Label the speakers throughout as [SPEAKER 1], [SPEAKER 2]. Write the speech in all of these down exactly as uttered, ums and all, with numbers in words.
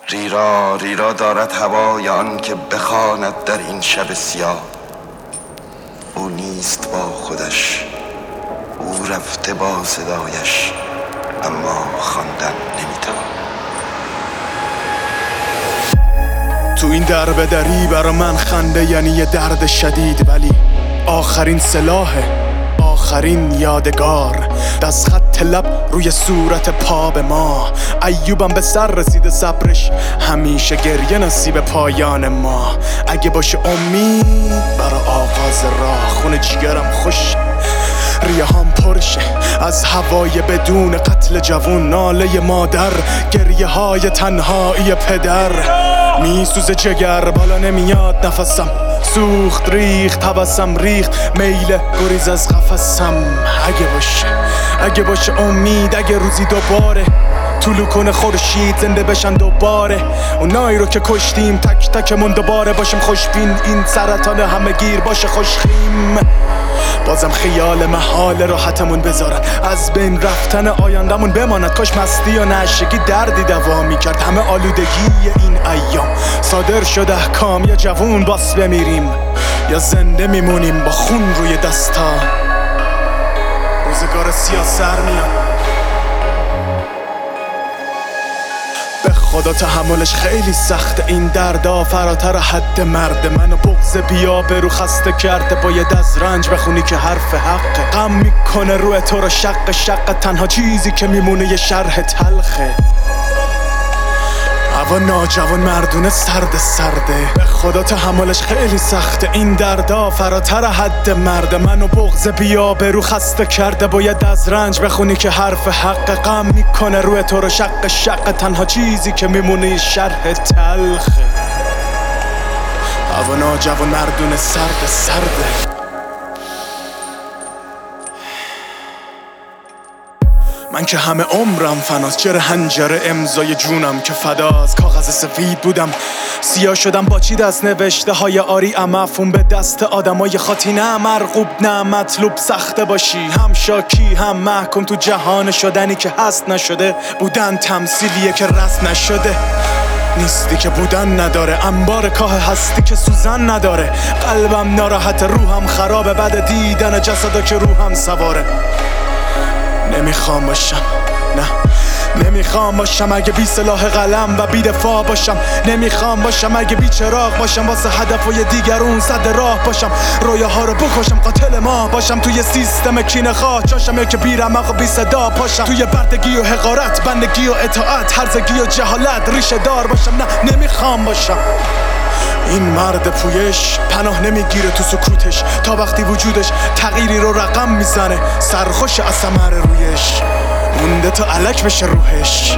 [SPEAKER 1] ریرا ریرا دارد هوای آن که بخواند در این شب سیاه. او نیست با خودش، او رفته با صدایش، اما خواندن نمیتوان.
[SPEAKER 2] تو این درب دری برا من خنده یعنی یه درد شدید، ولی آخرین سلاحه، آخرین یادگار، دست خط لب روی صورت پا به ما. ایوبم به سر رسیده صبرش، همیشه گریه نصیب پایان ما. اگه باشه امید برا آغاز راه، خون جیگرم خوش، ریه هم پرشه از هوای بدون قتل جوون. ناله مادر، گریه های تنهایی پدر، میسوزه جگر بالا نمیاد نفسم. سوخت ریخت حواسم ریخت، میل گریز از قفسم. اگه باشه اگه باشه امید، اگه روزی دوباره طولو کنه خورشید زنده بشن دوباره. اونایی رو که کشتیم تک تکمون دوباره باشیم خوشبین. این سرطان همه گیر باشه خوشخیم. بازم خیال محال راحتمون بذارن، از بین رفتن آیندمون بماند. کاش مستی و نشگی دردی دوا میکرد همه آلودگی این ایام. صادر شده احکام، یا جوون باس بمیریم یا زنده میمونیم با خون روی دستا. روزگار سیاه سر میاد، به خدا تحملش خیلی سخته. این دردا فراتر حد مرد. منو بغض بیا برو خسته کرده، باید از رنج بخونی که حرف حقه. غم میکنه روی تو رو شق شق، تنها چیزی که میمونه یه شرح تلخه. هوا ناجوان مردونه سرد سرده، به خدا تحملش خیلی سخته. این دردا فراتر حد مرد. منو بغض بیا برو خسته کرده، باید از رنج بخونی که حرف حق. غم میکنه روی تو رو شق شق، تنها چیزی که میمونه شرح تلخه. هوا ناجوان مردونه سرد سرده. من که همه عمرم فناس، چرا هنجره امضای جونم که فداست. کاغذ سفید بودم سیاه شدم با چی دست نوشته های آری مفهوم به دست آدمای خاطی. نه مرغوب نه مطلوب سخته باشی، هم شاکی هم محکوم تو جهان شدنی که هست نشده. بودن تمثیلیه که رست نشده، نیستی که بودن نداره. انبار کاه هستی که سوزن نداره. قلبم ناراحت روحم خرابه، بعد دیدن جسدا که روحم سواره. نمیخوام باشم، نه نمیخوام باشم اگه بی سلاح قلم و بی دفاع باشم. نمیخوام باشم اگه بی چراغ باشم، واسه هدفای دیگرون صد راه باشم. رویاها رو بکشم قاتل ما باشم، توی سیستم کینه خواه چاشم، یا که بی رمق و بی صدا پاشم. توی بردگی و حقارت، بندگی و اطاعت، هرزگی و جهالت ریشه دار باشم. نه نمیخوام باشم این مرد پویش، پناه نمیگیره تو سکوتش تا وقتی وجودش تغییری رو رقم میزنه. سرخوش از ثمر رویش مونده تا الک بشه روحش.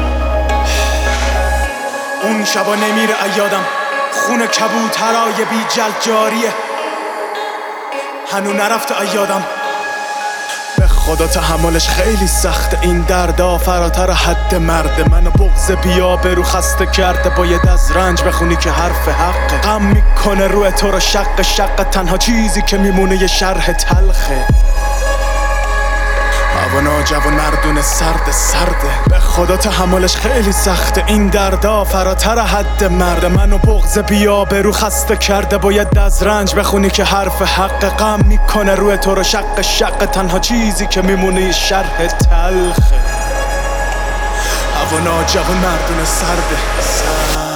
[SPEAKER 2] اون شبا نمیره ایادم، خون کبوترای بی جلد جاریه، هنو نرفته ایادم. به خدا تحملش خیلی سخته، این دردا فراتر حد مرد. منو بغض بیا برو خسته کرده، باید از رنج بخونی که حرف حقه. غم میکنه روی تو رو شق شق، تنها چیزی که میمونه یه شرح تلخه. هوا ناجوان مردونه سرد سرده، به خدا تحملش خیلی سخته. این دردا فراتر حد مرد. منو بغض بیا برو خسته کرده، باید از رنج بخونی که حرف حق. غم میکنه روی تو رو شق شق، تنها چیزی که میمونه شرح تلخه. هوا ناجوان مردونه سرده سرده.